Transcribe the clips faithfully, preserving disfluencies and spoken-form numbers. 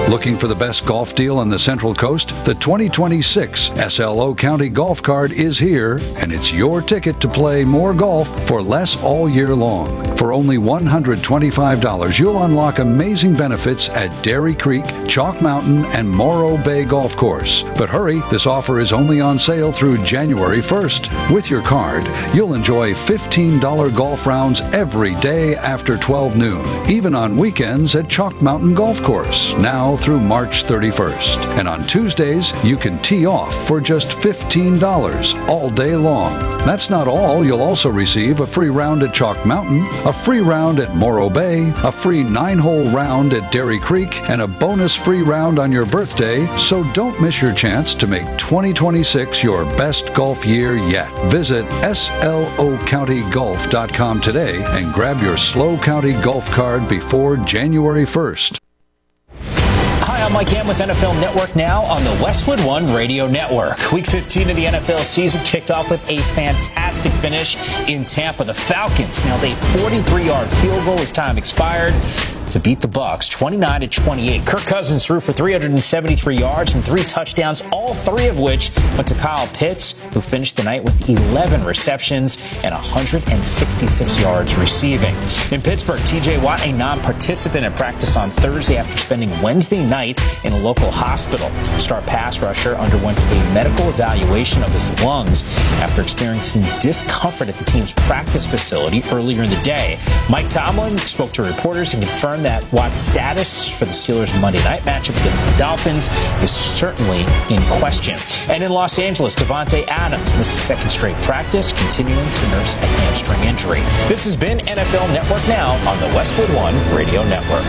Looking for the best golf deal on the Central Coast? The twenty twenty-six S L O County Golf Card is here, and it's your ticket to play more golf for less all year long. For only one hundred twenty-five dollars, you'll unlock amazing benefits at Dairy Creek, Chalk Mountain, and Morro Bay Golf Course. But hurry, this offer is only on sale through January first. With your card, you'll enjoy fifteen dollars golf rounds every day after twelve noon, even on weekends at Chalk Mountain Golf Course, now through March thirty-first. And on Tuesdays, you can tee off for just fifteen dollars all day long. That's not all. You'll also receive a free round at Chalk Mountain, a free round at Morro Bay, a free nine-hole round at Dairy Creek, and a bonus free round on your birthday, so don't miss your chance to make twenty twenty-six your best golf year yet. Visit S L O county golf dot com today and grab your SLO County Golf Card before January first. Hi, I'm Mike Hamm with N F L Network Now on the Westwood One Radio Network. Week fifteen of the N F L season kicked off with a fantastic finish in Tampa. The Falcons nailed a forty-three-yard field goal as time expired to beat the Bucs twenty-nine to twenty-eight. Kirk Cousins threw for three hundred seventy-three yards and three touchdowns, all three of which went to Kyle Pitts, who finished the night with eleven receptions and one hundred sixty-six yards receiving. In Pittsburgh, T J Watt, a non-participant at practice on Thursday after spending Wednesday night in a local hospital. Star pass rusher underwent a medical evaluation of his lungs after experiencing discomfort at the team's practice facility earlier in the day. Mike Tomlin spoke to reporters and confirmed that Watt's status for the Steelers' Monday night matchup against the Dolphins is certainly in question. And in Los Angeles, Devontae Adams missed a second straight practice, continuing to nurse a hamstring injury. This has been N F L Network Now on the Westwood One Radio Network.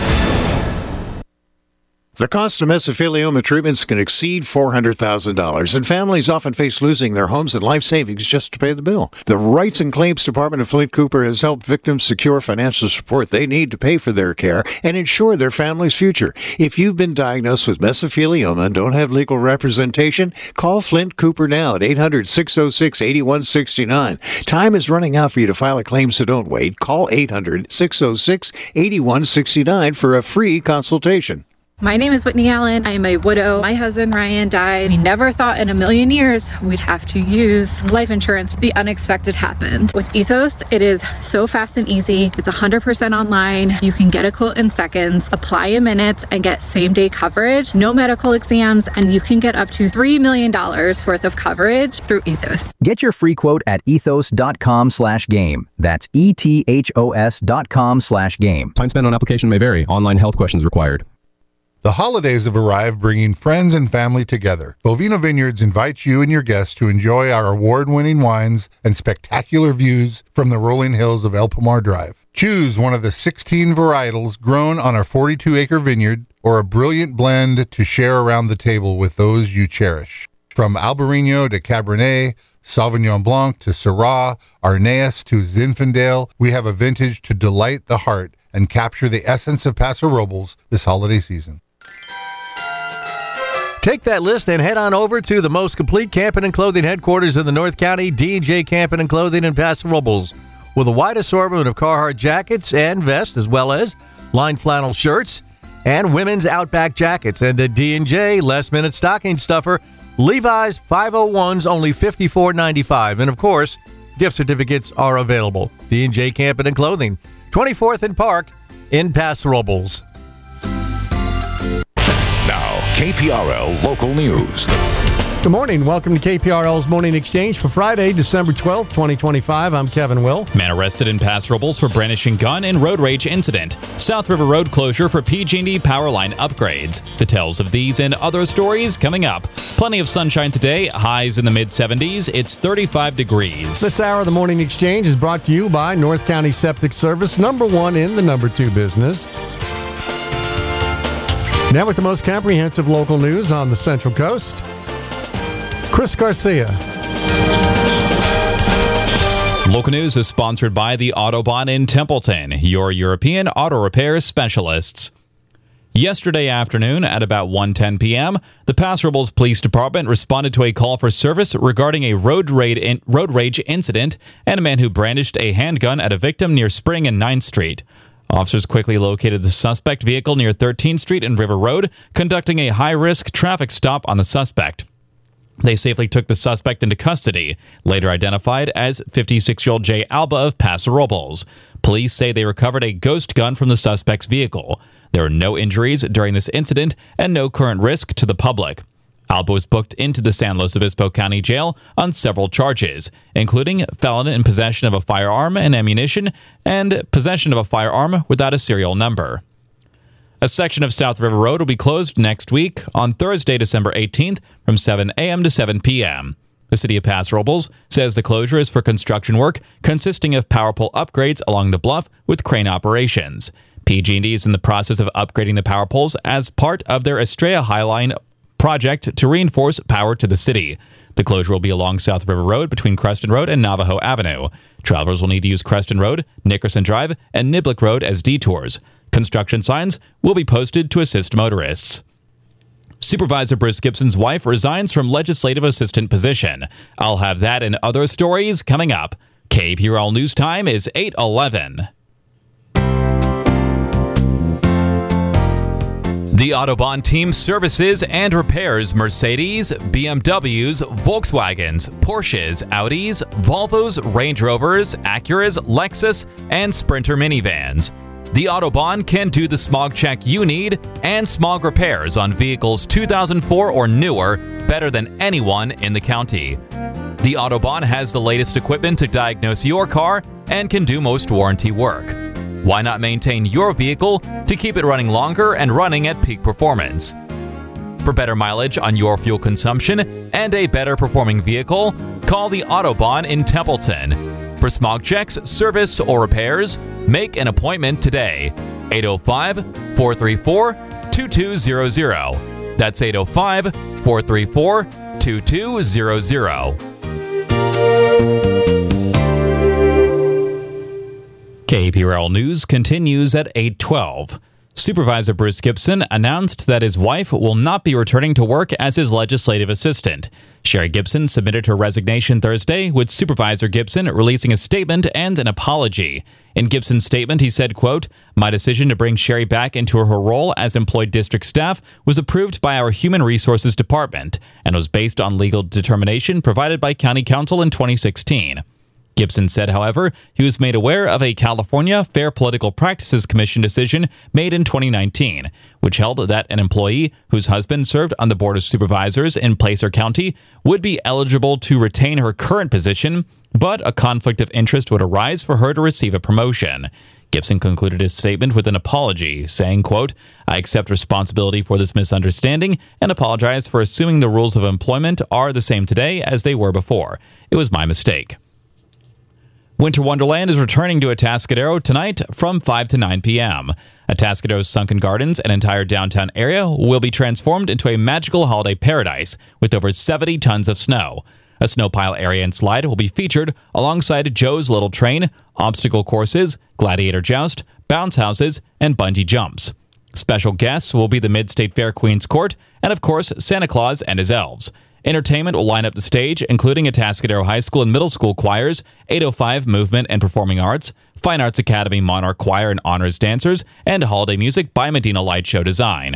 The cost of mesothelioma treatments can exceed four hundred thousand dollars, and families often face losing their homes and life savings just to pay the bill. The Rights and Claims Department of Flint Cooper has helped victims secure financial support they need to pay for their care and ensure their family's future. If you've been diagnosed with mesothelioma and don't have legal representation, call Flint Cooper now at eight hundred, six oh six, eight one six nine. Time is running out for you to file a claim, so don't wait. Call eight hundred, six oh six, eight one six nine for a free consultation. My name is Whitney Allen. I am a widow. My husband, Ryan, died. We never thought in a million years we'd have to use life insurance. The unexpected happened. With Ethos, it is so fast and easy. It's one hundred percent online. You can get a quote in seconds, apply in minutes, and get same-day coverage, no medical exams, and you can get up to three million dollars worth of coverage through Ethos. Get your free quote at ethos.com slash game. That's E-T-H-O-S dot com slash game. Time spent on application may vary. Online health questions required. The holidays have arrived, bringing friends and family together. Bovino Vineyards invites you and your guests to enjoy our award-winning wines and spectacular views from the rolling hills of El Pomar Drive. Choose one of the sixteen varietals grown on our forty-two acre vineyard, or a brilliant blend to share around the table with those you cherish. From Albarino to Cabernet, Sauvignon Blanc to Syrah, Arneas to Zinfandel, we have a vintage to delight the heart and capture the essence of Paso Robles this holiday season. Take that list and head on over to the most complete camping and clothing headquarters in the North County, D and J Camping and Clothing in Paso Robles. With a wide assortment of Carhartt jackets and vests, as well as lined flannel shirts and women's Outback jackets. And at D and J, last-minute stocking stuffer, Levi's five oh ones, only fifty-four ninety-five. And, of course, gift certificates are available. D and J Camping and Clothing, twenty-fourth and Park in Paso Robles. K P R L Local News. Good morning. Welcome to K P R L's Morning Exchange for Friday, December twelfth, twenty twenty-five. I'm Kevin Will. Man arrested in Paso Robles for brandishing gun and road rage incident. South River Road closure for P G and E power line upgrades. Details of these and other stories coming up. Plenty of sunshine today. Highs in the mid seventies. It's thirty-five degrees. This hour of the Morning Exchange is brought to you by North County Septic Service, number one in the number two business. Now with the most comprehensive local news on the Central Coast, Chris Garcia. Local news is sponsored by the Autobahn in Templeton, your European auto repair specialists. Yesterday afternoon at about one ten p.m., the Paso Robles Police Department responded to a call for service regarding a road rage, in, road rage incident and a man who brandished a handgun at a victim near Spring and ninth Street. Officers quickly located the suspect vehicle near thirteenth Street and River Road, conducting a high-risk traffic stop on the suspect. They safely took the suspect into custody, later identified as fifty-six-year-old Jay Alba of Paso Robles. Police say they recovered a ghost gun from the suspect's vehicle. There were no injuries during this incident and no current risk to the public. Alba was booked into the San Luis Obispo County Jail on several charges, including felon in possession of a firearm and ammunition and possession of a firearm without a serial number. A section of South River Road will be closed next week on Thursday, December eighteenth from seven a.m. to seven p.m. The city of Paso Robles says the closure is for construction work consisting of power pole upgrades along the bluff with crane operations. P G and E is in the process of upgrading the power poles as part of their Estrella Highline project to reinforce power to the city. The closure will be along South River Road between Creston Road and Navajo Avenue. Travelers will need to use Creston Road, Nickerson Drive, and Niblick Road as detours. Construction signs will be posted to assist motorists. Supervisor Bruce Gibson's wife resigns from legislative assistant position. I'll have that and other stories coming up. K P R L News Time is eight eleven. The Autobahn team services and repairs Mercedes, B M Ws, Volkswagens, Porsches, Audis, Volvos, Range Rovers, Acuras, Lexus, and Sprinter minivans. The Autobahn can do the smog check you need and smog repairs on vehicles two thousand four or newer better than anyone in the county. The Autobahn has the latest equipment to diagnose your car and can do most warranty work. Why not maintain your vehicle to keep it running longer and running at peak performance? For better mileage on your fuel consumption and a better performing vehicle, call the Autobahn in Templeton. For smog checks, service, or repairs, make an appointment today. eight oh five, four three four, two two zero zero. That's eight oh five, four three four, two two zero zero. K P R L News continues at eight twelve. Supervisor Bruce Gibson announced that his wife will not be returning to work as his legislative assistant. Sherry Gibson submitted her resignation Thursday, with Supervisor Gibson releasing a statement and an apology. In Gibson's statement, he said, quote, "My decision to bring Sherry back into her role as employed district staff was approved by our Human Resources Department and was based on legal determination provided by County Council in twenty sixteen. Gibson said, however, he was made aware of a California Fair Political Practices Commission decision made in twenty nineteen, which held that an employee whose husband served on the Board of Supervisors in Placer County would be eligible to retain her current position, but a conflict of interest would arise for her to receive a promotion. Gibson concluded his statement with an apology, saying, quote, "I accept responsibility for this misunderstanding and apologize for assuming the rules of employment are the same today as they were before. It was my mistake." Winter Wonderland is returning to Atascadero tonight from five to nine p.m. Atascadero's Sunken Gardens and entire downtown area will be transformed into a magical holiday paradise with over seventy tons of snow. A snow pile area and slide will be featured alongside Joe's Little Train, obstacle courses, gladiator joust, bounce houses, and bungee jumps. Special guests will be the Mid-State Fair Queen's Court and, of course, Santa Claus and his elves. Entertainment will line up the stage, including Atascadero High School and Middle School choirs, eight oh five Movement and Performing Arts, Fine Arts Academy Monarch Choir and Honors Dancers, and holiday music by Medina Light Show Design.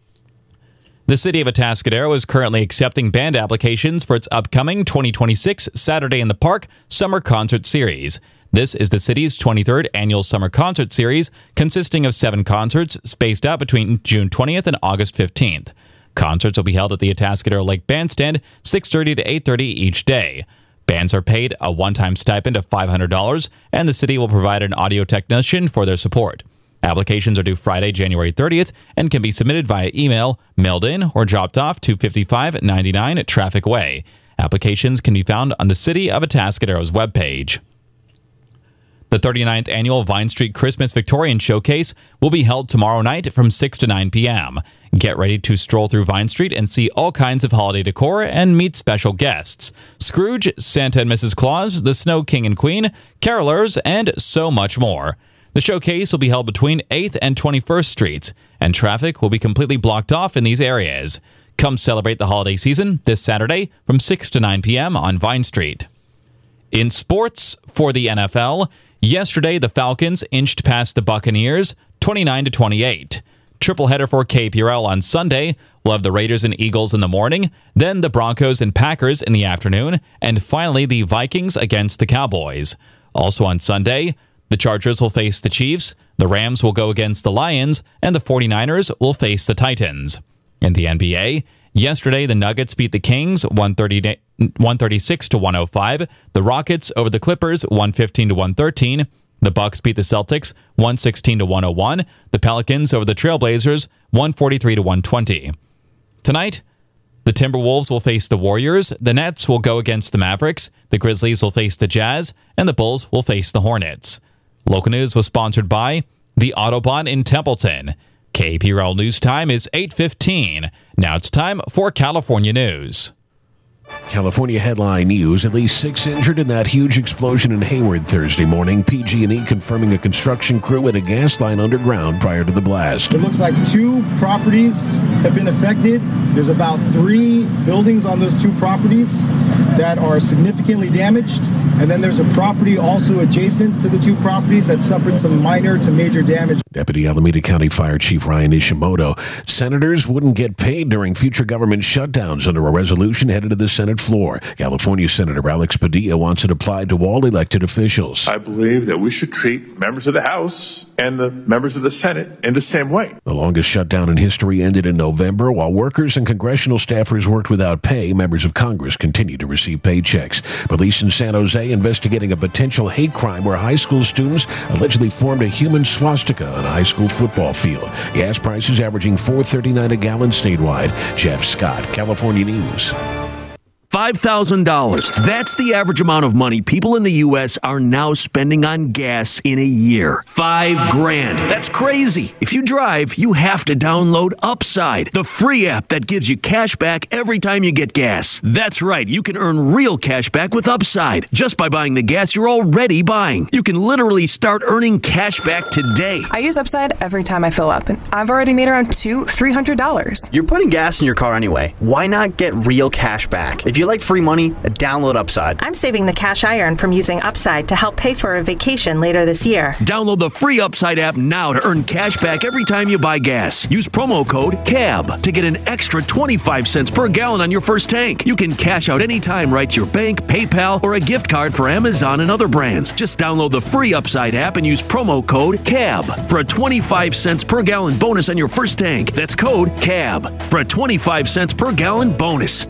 The city of Atascadero is currently accepting band applications for its upcoming twenty twenty-six Saturday in the Park Summer Concert Series. This is the city's twenty-third annual summer concert series, consisting of seven concerts spaced out between June twentieth and August fifteenth. Concerts will be held at the Atascadero Lake Bandstand, six thirty to eight thirty each day. Bands are paid a one-time stipend of five hundred dollars, and the city will provide an audio technician for their support. Applications are due Friday, January thirtieth, and can be submitted via email, mailed in, or dropped off to fifty-five ninety-nine Traffic Way. Applications can be found on the City of Atascadero's webpage. The thirty-ninth Annual Vine Street Christmas Victorian Showcase will be held tomorrow night from six to nine p.m. Get ready to stroll through Vine Street and see all kinds of holiday decor and meet special guests. Scrooge, Santa and Missus Claus, the Snow King and Queen, carolers, and so much more. The showcase will be held between eighth and twenty-first Streets, and traffic will be completely blocked off in these areas. Come celebrate the holiday season this Saturday from six to nine p.m. on Vine Street. In sports, for the N F L, Yesterday, the Falcons inched past the Buccaneers twenty-nine to twenty-eight. Triple header for K P R L on Sunday. We'll have the Raiders and Eagles in the morning, then the Broncos and Packers in the afternoon, and finally the Vikings against the Cowboys. Also on Sunday, the Chargers will face the Chiefs, the Rams will go against the Lions, and the 49ers will face the Titans. In the N B A, yesterday the Nuggets beat the Kings one thirty-six to one oh five, the Rockets over the Clippers one fifteen to one thirteen, the Bucks beat the Celtics one sixteen to one oh one, the Pelicans over the Trailblazers one forty-three to one twenty. Tonight, the Timberwolves will face the Warriors, the Nets will go against the Mavericks, the Grizzlies will face the Jazz, and the Bulls will face the Hornets. Local news was sponsored by the Autobahn in Templeton. K P R L News Time is eight fifteen. Now it's time for California News. California headline news, at least six injured in that huge explosion in Hayward Thursday morning. P G and E confirming a construction crew at a gas line underground prior to the blast. It looks like two properties have been affected. There's about three buildings on those two properties that are significantly damaged. And then there's a property also adjacent to the two properties that suffered some minor to major damage. Deputy Alameda County Fire Chief Ryan Ishimoto. Senators wouldn't get paid during future government shutdowns under a resolution headed to the Senate floor. California Senator Alex Padilla wants it applied to all elected officials. I believe that we should treat members of the House and the members of the Senate in the same way. The longest shutdown in history ended in November. While workers and congressional staffers worked without pay, members of Congress continued to receive paychecks. Police in San Jose investigating a potential hate crime where high school students allegedly formed a human swastika on a high school football field. Gas prices averaging four thirty-nine a gallon statewide. Jeff Scott, California News. five thousand dollars. That's the average amount of money people in the U S are now spending on gas in a year. Five grand. That's crazy. If you drive, you have to download Upside, the free app that gives you cash back every time you get gas. That's right. You can earn real cash back with Upside just by buying the gas you're already buying. You can literally start earning cash back today. I use Upside every time I fill up, and I've already made around two, three hundred dollars. You're putting gas in your car anyway. Why not get real cash back? If you like free money, download Upside. I'm saving the cash I earn from using Upside to help pay for a vacation later this year. Download the free Upside app now to earn cash back every time you buy gas. Use promo code C A B to get an extra twenty-five cents per gallon on your first tank. You can cash out anytime right to your bank, PayPal, or a gift card for Amazon and other brands. Just download the free Upside app and use promo code C A B for a twenty-five cents per gallon bonus on your first tank. That's code C A B for a twenty-five cents per gallon bonus.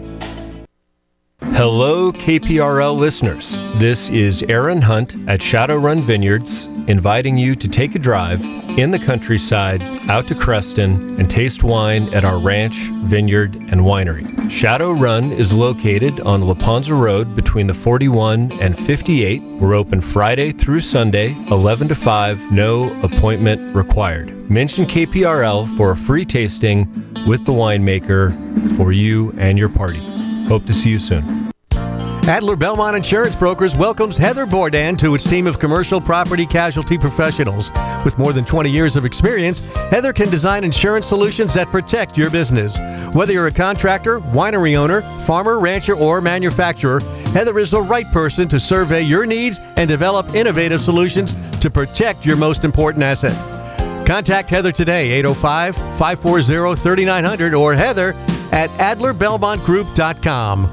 Hello, K P R L listeners. This is Aaron Hunt at Shadowrun Vineyards, inviting you to take a drive in the countryside out to Creston and taste wine at our ranch, vineyard, and winery. Shadowrun is located on La Ponza Road between the forty-one and fifty-eight. We're open Friday through Sunday, eleven to five, no appointment required. Mention K P R L for a free tasting with the winemaker for you and your party. Hope to see you soon. Adler Belmont Insurance Brokers welcomes Heather Bourdain to its team of commercial property casualty professionals. With more than twenty years of experience, Heather can design insurance solutions that protect your business. Whether you're a contractor, winery owner, farmer, rancher, or manufacturer, Heather is the right person to survey your needs and develop innovative solutions to protect your most important asset. Contact Heather today, eight oh five, five four zero, three nine zero zero or Heather at adler belmont group dot com.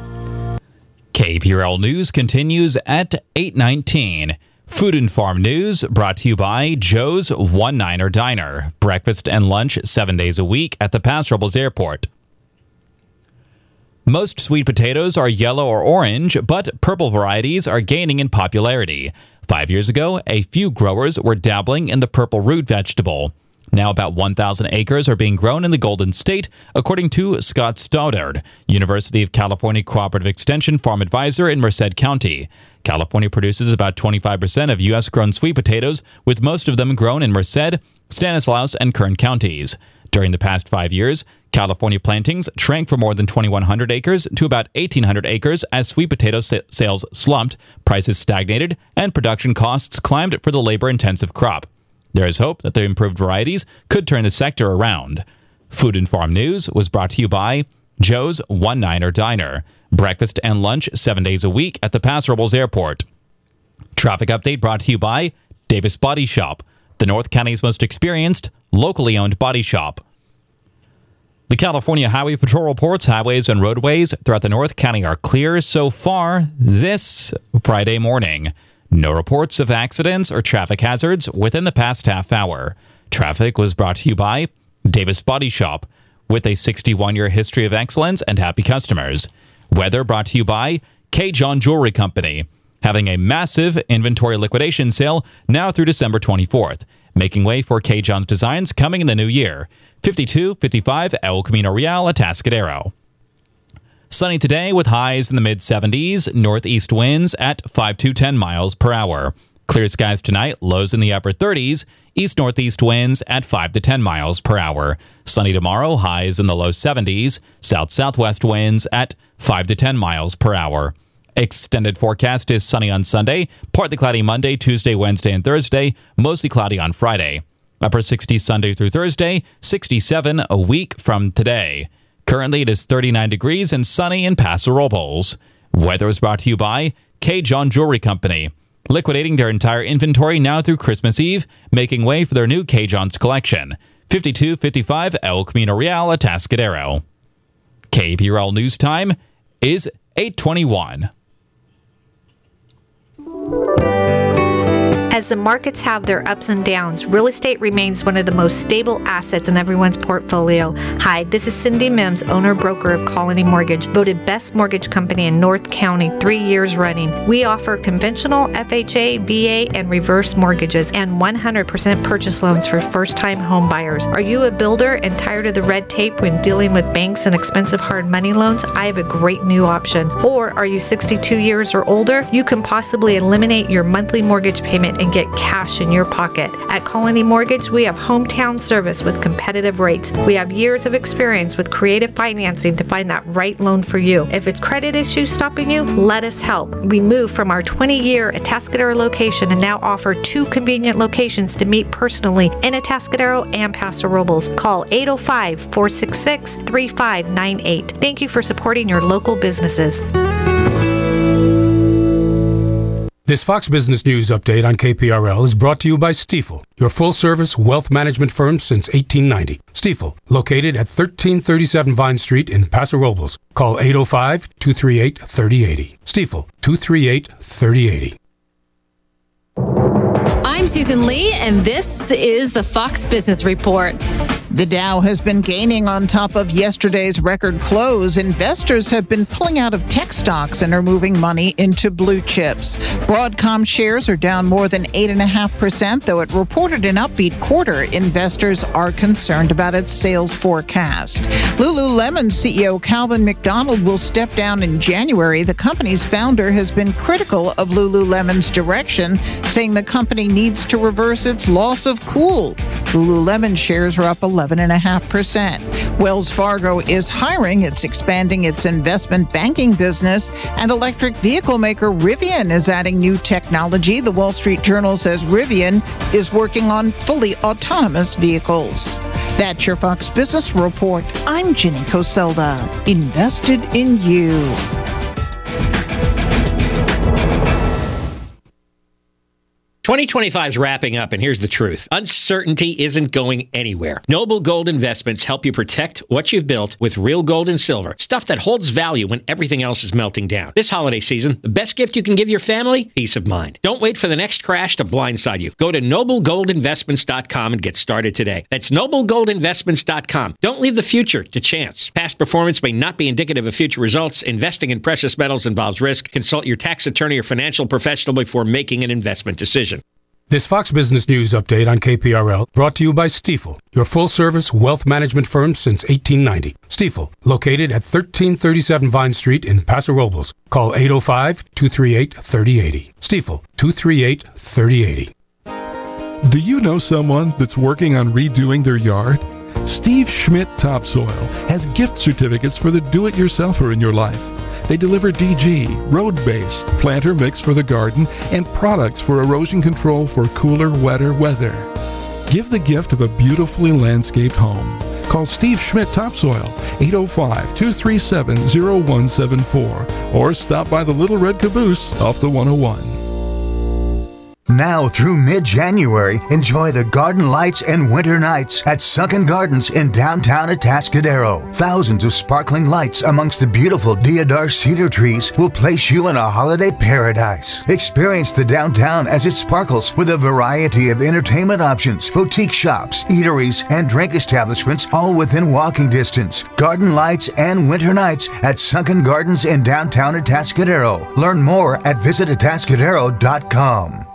K P R L News continues at eight nineteen. Food and Farm News brought to you by Joe's One Niner Diner. Breakfast and lunch seven days a week at the Paso Robles Airport. Most sweet potatoes are yellow or orange, but purple varieties are gaining in popularity. Five years ago, a few growers were dabbling in the purple root vegetable. Now about one thousand acres are being grown in the Golden State, according to Scott Stoddard, University of California Cooperative Extension Farm Advisor in Merced County. California produces about twenty-five percent of U S grown sweet potatoes, with most of them grown in Merced, Stanislaus, and Kern counties. During the past five years, California plantings shrank from more than twenty-one hundred acres to about eighteen hundred acres as sweet potato sa- sales slumped, prices stagnated, and production costs climbed for the labor-intensive crop. There is hope that the improved varieties could turn the sector around. Food and Farm News was brought to you by Joe's One Niner Diner. Breakfast and lunch seven days a week at the Paso Robles Airport. Traffic update brought to you by Davis Body Shop, the North County's most experienced, locally owned body shop. The California Highway Patrol reports highways and roadways throughout the North County are clear so far this Friday morning. No reports of accidents or traffic hazards within the past half hour. Traffic was brought to you by Davis Body Shop, with a sixty-one-year history of excellence and happy customers. Weather brought to you by K. John Jewelry Company, having a massive inventory liquidation sale now through December twenty-fourth, making way for K. John's designs coming in the new year. fifty-two fifty-five El Camino Real, Atascadero. Sunny today with highs in the mid-seventies, northeast winds at five to ten miles per hour. Clear skies tonight, lows in the upper thirties, east-northeast winds at five to ten miles per hour. Sunny tomorrow, highs in the low seventies, south-southwest winds at five to ten miles per hour. Extended forecast is sunny on Sunday, partly cloudy Monday, Tuesday, Wednesday, and Thursday, mostly cloudy on Friday. Upper sixties Sunday through Thursday, sixty-seven a week from today. Currently, it is thirty-nine degrees and sunny in Paso Robles. Weather is brought to you by K. John Jewelry Company, liquidating their entire inventory now through Christmas Eve, making way for their new K. John's collection. fifty-two fifty-five El Camino Real, Atascadero. K P R L News Time is eight twenty-one. As the markets have their ups and downs, real estate remains one of the most stable assets in everyone's portfolio. Hi, this is Cindy Mims, owner-broker of Colony Mortgage, voted best mortgage company in North County three years running. We offer conventional F H A, V A, and reverse mortgages and one hundred percent purchase loans for first-time home buyers. Are you a builder and tired of the red tape when dealing with banks and expensive hard money loans? I have a great new option. Or are you sixty-two years or older? You can possibly eliminate your monthly mortgage payment and get cash in your pocket. At Colony Mortgage, we have hometown service with competitive rates. We have years of experience with creative financing to find that right loan for you. If it's credit issues stopping you, let us help. We moved from our twenty-year Atascadero location and now offer two convenient locations to meet personally in Atascadero and Paso Robles. Call eight oh five, four six six, three five nine eight. Thank you for supporting your local businesses. This Fox Business News update on K P R L is brought to you by Stifel, your full-service wealth management firm since eighteen ninety. Stifel, located at thirteen thirty-seven Vine Street in Paso Robles. Call eight oh five, two three eight, three oh eight oh. Stifel, two three eight, three oh eight oh. I'm Susan Lee, and this is the Fox Business Report. The Dow has been gaining on top of yesterday's record close. Investors have been pulling out of tech stocks and are moving money into blue chips. Broadcom shares are down more than eight point five percent, though it reported an upbeat quarter. Investors are concerned about its sales forecast. Lululemon C E O Calvin McDonald will step down in January. The company's founder has been critical of Lululemon's direction, saying the company needs to reverse its loss of cool. Lululemon shares are up eleven point five percent. Wells Fargo is hiring. It's expanding its investment banking business. And electric vehicle maker Rivian is adding new technology. The Wall Street Journal says Rivian is working on fully autonomous vehicles. That's your Fox Business Report. I'm Jenny Coselda. Invested in you. twenty twenty-five is wrapping up, and here's the truth. Uncertainty isn't going anywhere. Noble Gold Investments help you protect what you've built with real gold and silver, stuff that holds value when everything else is melting down. This holiday season, the best gift you can give your family? Peace of mind. Don't wait for the next crash to blindside you. Go to noble gold investments dot com and get started today. That's noble gold investments dot com. Don't leave the future to chance. Past performance may not be indicative of future results. Investing in precious metals involves risk. Consult your tax attorney or financial professional before making an investment decision. This Fox Business News update on K P R L brought to you by Stifel, your full-service wealth management firm since eighteen ninety. Stifel, located at thirteen thirty-seven Vine Street in Paso Robles. Call eight oh five, two three eight, three oh eight oh. Stifel, two three eight, three oh eight oh. Do you know someone that's working on redoing their yard? Steve Schmidt Topsoil has gift certificates for the do-it-yourselfer in your life. They deliver D G, road base, planter mix for the garden, and products for erosion control for cooler, wetter weather. Give the gift of a beautifully landscaped home. Call Steve Schmidt Topsoil, eight oh five, two three seven, oh one seven four, or stop by the Little Red Caboose off the one oh one. Now through mid-January, enjoy the garden lights and winter nights at Sunken Gardens in downtown Atascadero. Thousands of sparkling lights amongst the beautiful deodar cedar trees will place you in a holiday paradise. Experience the downtown as it sparkles with a variety of entertainment options, boutique shops, eateries, and drink establishments all within walking distance. Garden lights and winter nights at Sunken Gardens in downtown Atascadero. Learn more at visit atascadero dot com.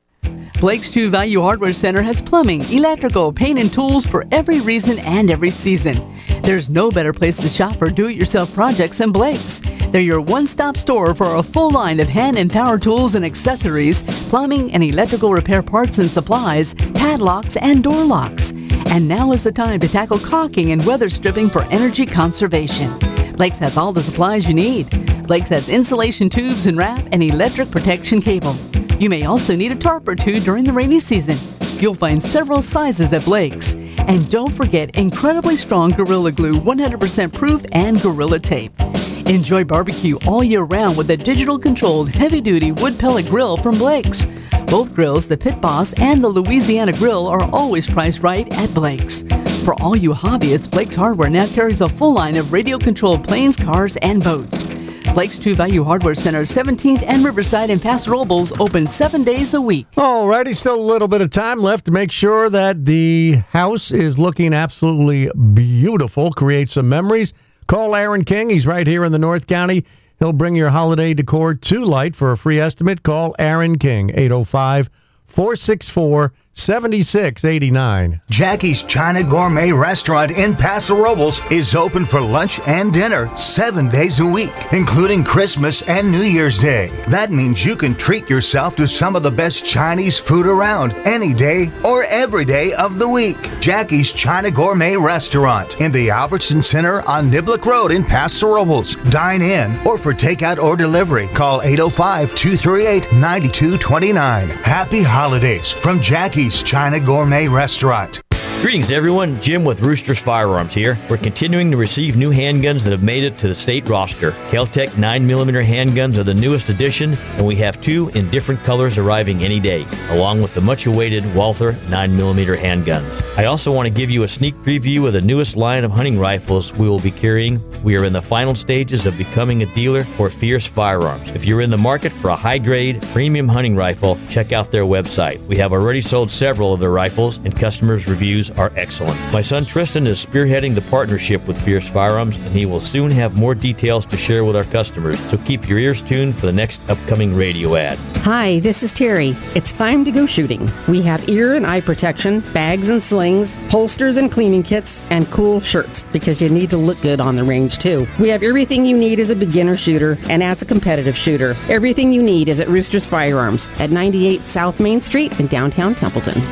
Blake's True Value Hardware Center has plumbing, electrical, paint, and tools for every reason and every season. There's no better place to shop for do-it-yourself projects than Blake's. They're your one-stop store for a full line of hand and power tools and accessories, plumbing and electrical repair parts and supplies, padlocks, and door locks. And now is the time to tackle caulking and weather stripping for energy conservation. Blake's has all the supplies you need. Blake's has insulation tubes and wrap and electric protection cable. You may also need a tarp or two during the rainy season. You'll find several sizes at Blake's. And don't forget incredibly strong Gorilla Glue, one hundred percent proof, and Gorilla Tape. Enjoy barbecue all year round with a digital-controlled heavy-duty wood pellet grill from Blake's. Both grills, the Pit Boss and the Louisiana Grill, are always priced right at Blake's. For all you hobbyists, Blake's Hardware now carries a full line of radio-controlled planes, cars, and boats. Blake's True Value Hardware Center, seventeenth and Riverside in Paso Robles, open seven days a week. Alrighty, still a little bit of time left to make sure that the house is looking absolutely beautiful. Create some memories. Call Aaron King. He's right here in the North County. He'll bring your holiday decor to light. For a free estimate, call Aaron King, eight oh five, four six four, seven six eight nine. Jackie's China Gourmet Restaurant in Paso Robles is open for lunch and dinner seven days a week, including Christmas and New Year's Day. That means you can treat yourself to some of the best Chinese food around any day or every day of the week. Jackie's China Gourmet Restaurant in the Albertson Center on Niblick Road in Paso Robles. Dine in or for takeout or delivery, call eight oh five, two three eight, nine two two nine. Happy holidays from Jackie's China Gourmet Restaurant. Greetings, everyone. Jim with Roosters Firearms here. We're continuing to receive new handguns that have made it to the state roster. Kel-Tec nine millimeter handguns are the newest addition, and we have two in different colors arriving any day, along with the much-awaited Walther nine millimeter handguns. I also want to give you a sneak preview of the newest line of hunting rifles we will be carrying. We are in the final stages of becoming a dealer for Fierce Firearms. If you're in the market for a high-grade, premium hunting rifle, check out their website. We have already sold several of their rifles, and customers' reviews are excellent. My son Tristan is spearheading the partnership with Fierce Firearms, and he will soon have more details to share with our customers, so keep your ears tuned for the next upcoming radio ad. Hi, this is Terry. It's time to go shooting. We have ear and eye protection, bags and slings, holsters and cleaning kits, and cool shirts, because you need to look good on the range too. We have everything you need as a beginner shooter and as a competitive shooter. Everything you need is at Roosters Firearms at ninety-eight South Main Street in downtown Templeton.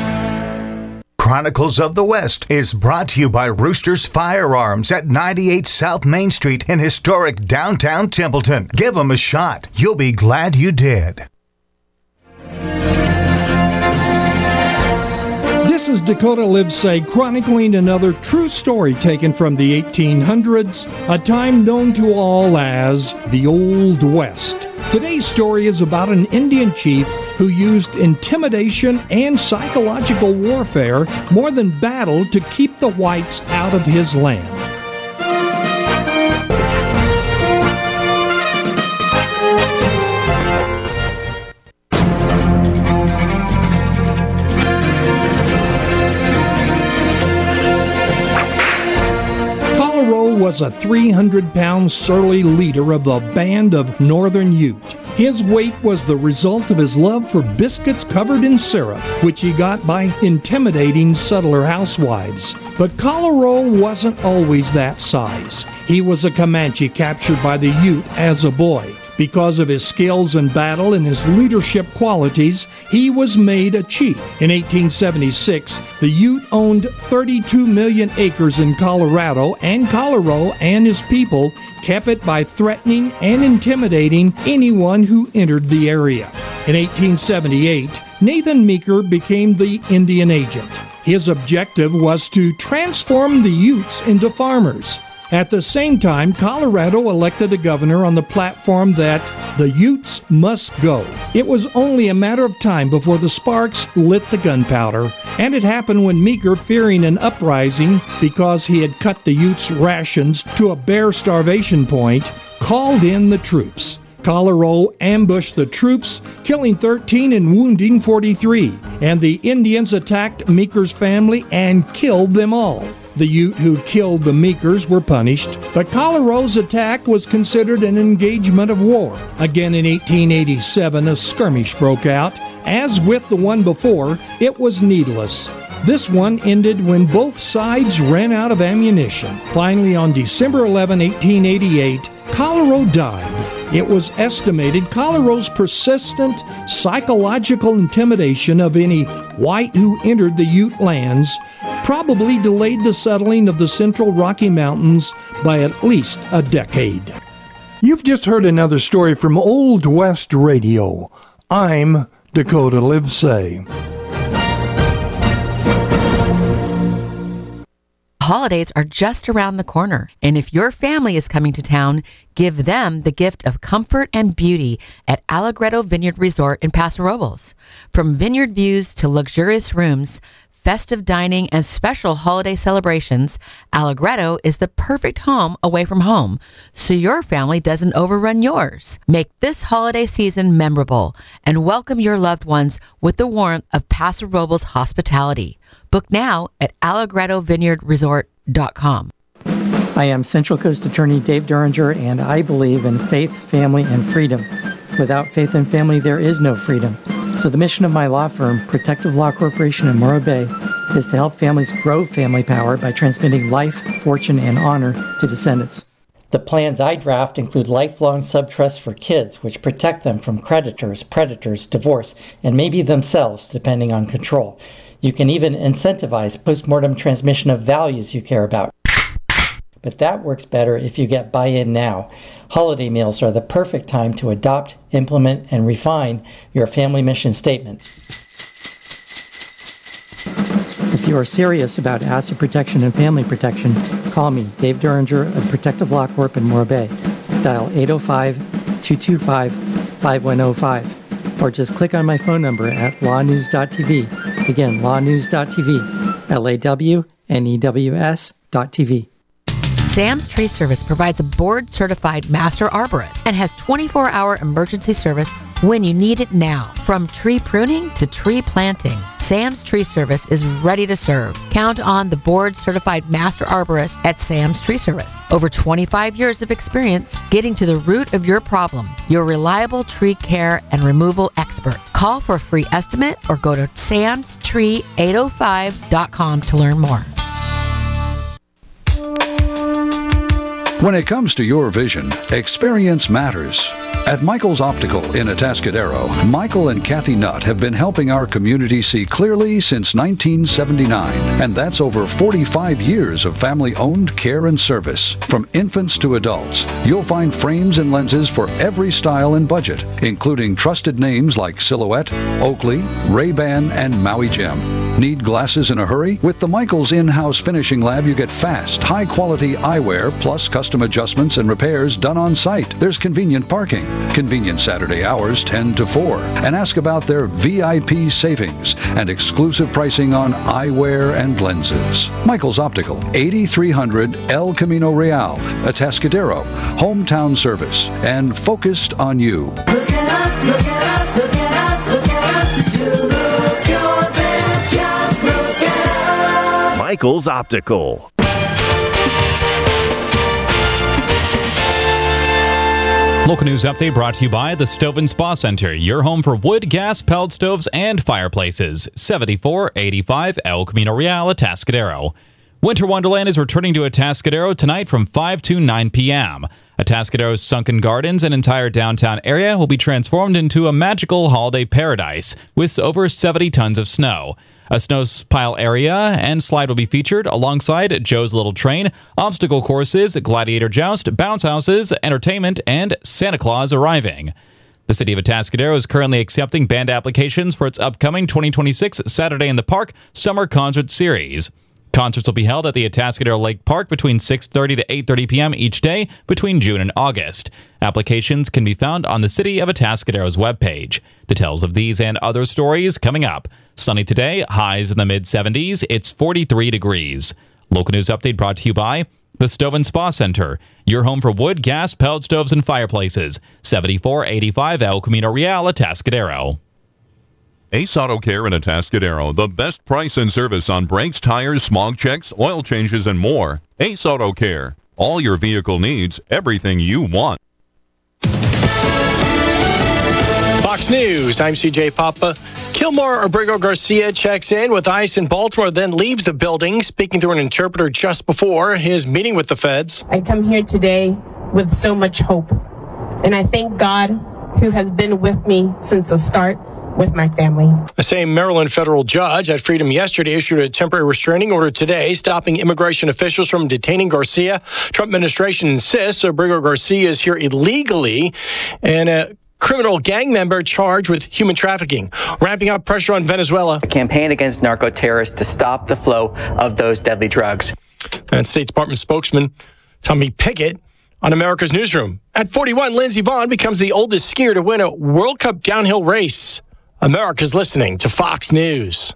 Chronicles of the West is brought to you by Roosters Firearms at ninety-eight South Main Street in historic downtown Templeton. Give them a shot. You'll be glad you did. This is Dakota Livesay chronicling another true story taken from the eighteen hundreds, a time known to all as the Old West. Today's story is about an Indian chief who used intimidation and psychological warfare more than battle to keep the whites out of his land. Was a three hundred pound surly leader of the band of Northern Ute. His weight was the result of his love for biscuits covered in syrup, which he got by intimidating settler housewives. But Colorado wasn't always that size. He was a Comanche captured by the Ute as a boy. Because of his skills in battle and his leadership qualities, he was made a chief. In eighteen seventy-six, the Ute owned thirty-two million acres in Colorado, and Colorado and his people kept it by threatening and intimidating anyone who entered the area. In eighteen seventy-eight, Nathan Meeker became the Indian agent. His objective was to transform the Utes into farmers. At the same time, Colorado elected a governor on the platform that the Utes must go. It was only a matter of time before the sparks lit the gunpowder, and it happened when Meeker, fearing an uprising because he had cut the Utes' rations to a bare starvation point, called in the troops. Colorado ambushed the troops, killing thirteen and wounding forty-three, and the Indians attacked Meeker's family and killed them all. The Ute who killed the Meekers were punished, but Colorado's attack was considered an engagement of war. Again in eighteen eighty-seven, a skirmish broke out. As with the one before, it was needless. This one ended when both sides ran out of ammunition. Finally, on December eleventh, eighteen eighty-eight, Colorado died. It was estimated Colorado's persistent psychological intimidation of any white who entered the Ute lands probably delayed the settling of the Central Rocky Mountains by at least a decade. You've just heard another story from Old West Radio. I'm Dakota Livesay. Holidays are just around the corner, and if your family is coming to town, give them the gift of comfort and beauty at Allegretto Vineyard Resort in Paso Robles. From vineyard views to luxurious rooms, festive dining, and special holiday celebrations, Allegretto is the perfect home away from home, so your family doesn't overrun yours. Make this holiday season memorable and welcome your loved ones with the warmth of Paso Robles hospitality. Book now at allegretto vineyard resort dot com. I am Central Coast Attorney Dave Duringer, and I believe in faith, family, and freedom. Without faith and family, there is no freedom. So the mission of my law firm, Protective Law Corporation in Morro Bay, is to help families grow family power by transmitting life, fortune, and honor to descendants. The plans I draft include lifelong subtrusts for kids, which protect them from creditors, predators, divorce, and maybe themselves, depending on control. You can even incentivize postmortem transmission of values you care about. But that works better if you get buy-in now. Holiday meals are the perfect time to adopt, implement, and refine your family mission statement. If you are serious about asset protection and family protection, call me, Dave Duringer of Protective Law Corp in Morro Bay. Dial eight oh five, two two five, five one oh five. Or just click on my phone number at law news dot t v. Again, law news dot t v. L A W N E W S dot T V. Sam's Tree Service provides a board-certified master arborist and has twenty-four hour emergency service when you need it now. From tree pruning to tree planting, Sam's Tree Service is ready to serve. Count on the board-certified master arborist at Sam's Tree Service. Over twenty-five years of experience getting to the root of your problem. Your reliable tree care and removal expert. Call for a free estimate or go to sams tree eight oh five dot com to learn more. When it comes to your vision, experience matters. At Michael's Optical in Atascadero, Michael and Kathy Nutt have been helping our community see clearly since nineteen seventy-nine, and that's over forty-five years of family-owned care and service. From infants to adults, you'll find frames and lenses for every style and budget, including trusted names like Silhouette, Oakley, Ray-Ban, and Maui Jim. Need glasses in a hurry? With the Michael's in-house finishing lab, you get fast, high-quality eyewear plus custom adjustments and repairs done on site. There's convenient parking. Convenient Saturday hours ten to four. And ask about their V I P savings and exclusive pricing on eyewear and lenses. Michael's Optical, eighty-three hundred El Camino Real, Atascadero, hometown service, and focused on you. Look at us, look at us, look at us, look at us. You look your best, just look at us. Michael's Optical. Local news update brought to you by the Stove and Spa Center, your home for wood, gas, pellet stoves, and fireplaces. seventy-four eighty-five El Camino Real, Atascadero. Winter Wonderland is returning to Atascadero tonight from five to nine p.m. Atascadero's sunken gardens and entire downtown area will be transformed into a magical holiday paradise with over seventy tons of snow. A snow pile area and slide will be featured alongside Joe's Little Train, obstacle courses, gladiator joust, bounce houses, entertainment, and Santa Claus arriving. The city of Atascadero is currently accepting band applications for its upcoming twenty twenty-six Saturday in the Park Summer Concert Series. Concerts will be held at the Atascadero Lake Park between six thirty to eight thirty p.m. each day between June and August. Applications can be found on the City of Atascadero's webpage. Details of these and other stories coming up. Sunny today, highs in the mid seventies. It's forty-three degrees. Local news update brought to you by the Stove and Spa Center, your home for wood, gas, pellet stoves, and fireplaces. seventy-four eighty-five El Camino Real, Atascadero. Ace Auto Care in Atascadero, the best price and service on brakes, tires, smog checks, oil changes, and more. Ace Auto Care, all your vehicle needs, everything you want. Fox News, I'm C J Papa. Kilmore Abrigo Garcia checks in with ICE in Baltimore, then leaves the building, speaking through an interpreter just before his meeting with the feds. I come here today with so much hope, and I thank God who has been with me since the start with my family. The same Maryland federal judge at Freedom yesterday issued a temporary restraining order today, stopping immigration officials from detaining Garcia. Trump administration insists Abrigo Garcia is here illegally, and a criminal gang member charged with human trafficking, ramping up pressure on Venezuela. A campaign against narco-terrorists to stop the flow of those deadly drugs. And State Department spokesman Tommy Pickett on America's Newsroom. At forty-one, Lindsey Vonn becomes the oldest skier to win a World Cup downhill race. America's listening to Fox News.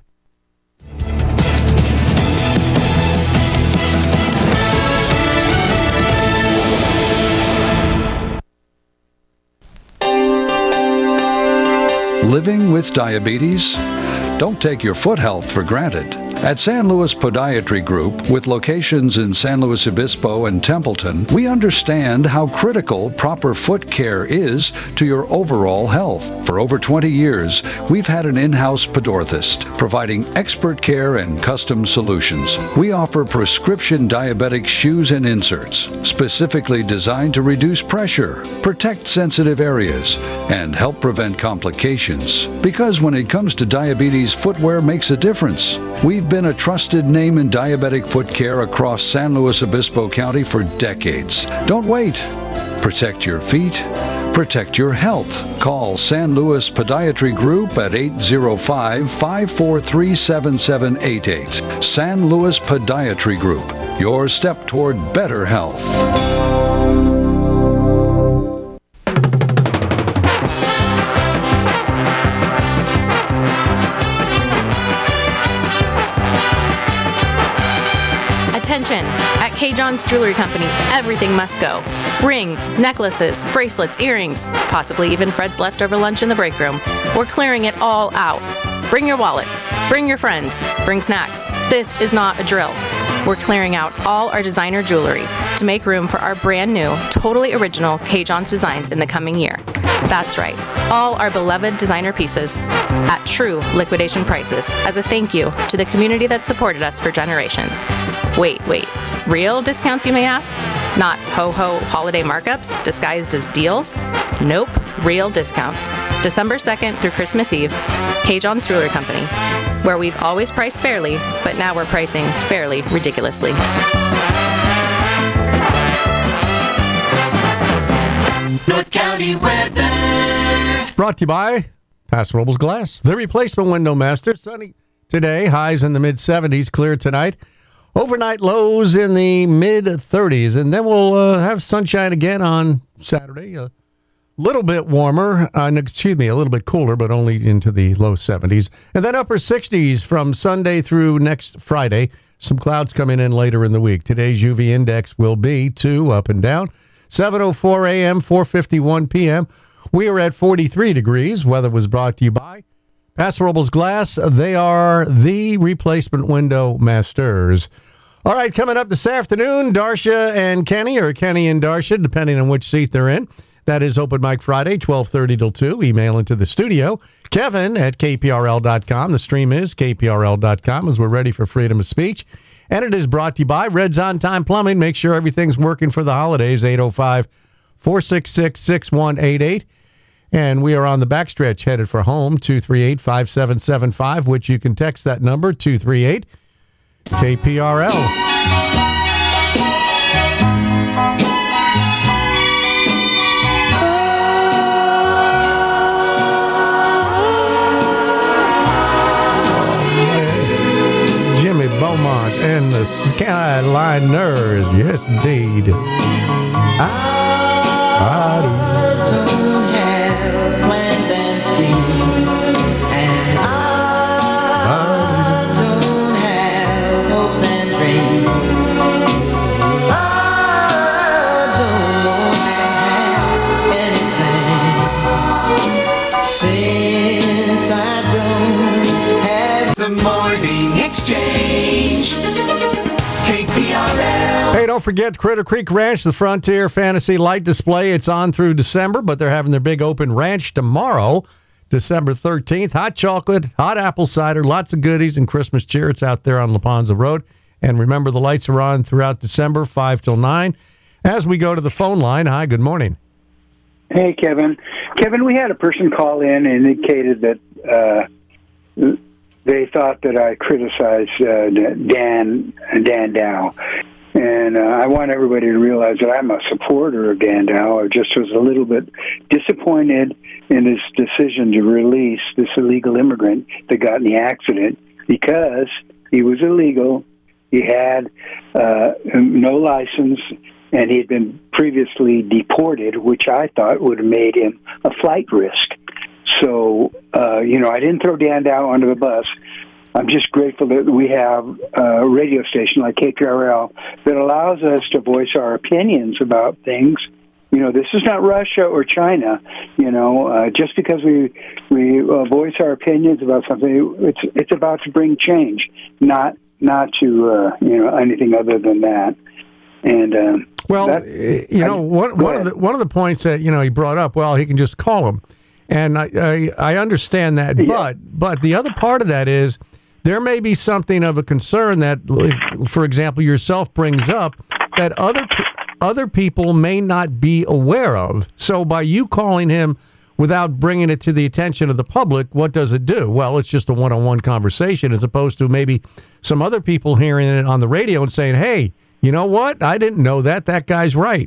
Living with diabetes? Don't take your foot health for granted. At San Luis Podiatry Group, with locations in San Luis Obispo and Templeton, we understand how critical proper foot care is to your overall health. For over twenty years, we've had an in-house podorthist, providing expert care and custom solutions. We offer prescription diabetic shoes and inserts, specifically designed to reduce pressure, protect sensitive areas, and help prevent complications. Because when it comes to diabetes, footwear makes a difference. We've been a trusted name in diabetic foot care across San Luis Obispo County for decades. Don't wait. Protect your feet. Protect your health. Call San Luis Podiatry Group at eight zero five, five four three, seven seven eight eight. San Luis Podiatry Group, your step toward better health. Attention! At K. John's Jewelry Company, everything must go. Rings, necklaces, bracelets, earrings, possibly even Fred's leftover lunch in the break room. We're clearing it all out. Bring your wallets. Bring your friends. Bring snacks. This is not a drill. We're clearing out all our designer jewelry to make room for our brand new, totally original K. John's designs in the coming year. That's right, all our beloved designer pieces at true liquidation prices as a thank you to the community that supported us for generations. Wait, wait, real discounts you may ask? Not ho-ho holiday markups disguised as deals? Nope, real discounts. December second through Christmas Eve, K. John's Jewelry Company, where we've always priced fairly, but now we're pricing fairly ridiculously. North County weather. Brought to you by Paso Robles Glass, the replacement window master. Sunny today, highs in the mid seventies, clear tonight. Overnight lows in the mid thirties, and then we'll uh, have sunshine again on Saturday. A little bit warmer, uh, excuse me, a little bit cooler, but only into the low seventies. And then upper sixties from Sunday through next Friday. Some clouds coming in later in the week. Today's U V index will be two up and down. seven oh four a.m., four fifty-one p.m. We are at forty-three degrees. Weather was brought to you by Paso Robles Glass. They are the replacement window masters. All right, coming up this afternoon, Darsha and Kenny, or Kenny and Darsha, depending on which seat they're in. That is Open Mic Friday, twelve thirty till two. Email into the studio. Kevin at K P R L dot com. The stream is K P R L dot com as we're ready for freedom of speech. And it is brought to you by Red's On Time Plumbing. Make sure everything's working for the holidays, eight oh five, four six six, six one eight eight. And we are on the backstretch headed for home, two three eight, five seven seven five, which you can text that number, two three eight, K P R L. Altamont and the Skyliners. Yes, indeed. I, I don't have plans and schemes, and I don't have hopes and dreams. I don't have anything, since I don't have the morning exchange. K P R L. Hey, don't forget Critter Creek Ranch, the Frontier Fantasy Light Display. It's on through December, but they're having their big open ranch tomorrow, December thirteenth. Hot chocolate, hot apple cider, lots of goodies and Christmas cheer. It's out there on Laponza Road. And remember, the lights are on throughout December, five till nine. As we go to the phone line, hi, good morning. Hey, Kevin. Kevin, we had a person call in and indicated that uh, they thought that I criticized uh, Dan Dan Dow. And uh, I want everybody to realize that I'm a supporter of Dan Dow. I just was a little bit disappointed in his decision to release this illegal immigrant that got in the accident because he was illegal. He had uh, no license, and he had been previously deported, which I thought would have made him a flight risk. So, uh, you know, I didn't throw Dan Dow under the bus. I'm just grateful that we have a radio station like K P R L that allows us to voice our opinions about things. You know, this is not Russia or China. You know, uh, just because we we uh, voice our opinions about something, it's it's about to bring change, not not to uh, you know anything other than that. And um, well, that, you know, one one of the one of the points that you know he brought up. Well, he can just call him, and I I, I understand that. Yeah. But but the other part of that is, there may be something of a concern that, for example, yourself brings up that other other people may not be aware of. So by you calling him without bringing it to the attention of the public, what does it do? Well, it's just a one-on-one conversation as opposed to maybe some other people hearing it on the radio and saying, hey, you know what? I didn't know that. That guy's right.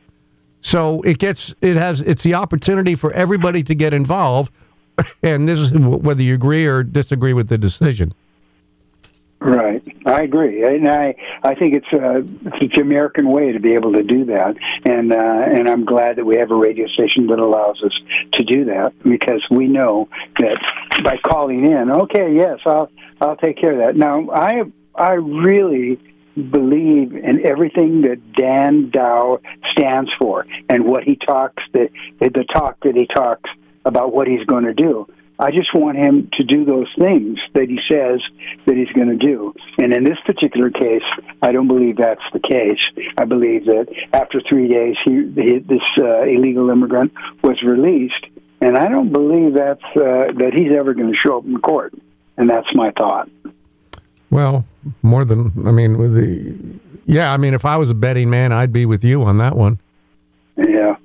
So it gets it has it's the opportunity for everybody to get involved. And this is whether you agree or disagree with the decision. Right, I agree, and I I think it's a it's an American way to be able to do that, and uh, and I'm glad that we have a radio station that allows us to do that because we know that by calling in, okay, yes, I'll I'll take care of that. Now, I I really believe in everything that Dan Dow stands for and what he talks the the talk that he talks about what he's going to do. I just want him to do those things that he says that he's going to do. And in this particular case, I don't believe that's the case. I believe that after three days, he, he, this uh, illegal immigrant was released, and I don't believe that's uh, that he's ever going to show up in court. And that's my thought. Well, more than, I mean, with the, yeah, I mean, if I was a betting man, I'd be with you on that one. Yeah.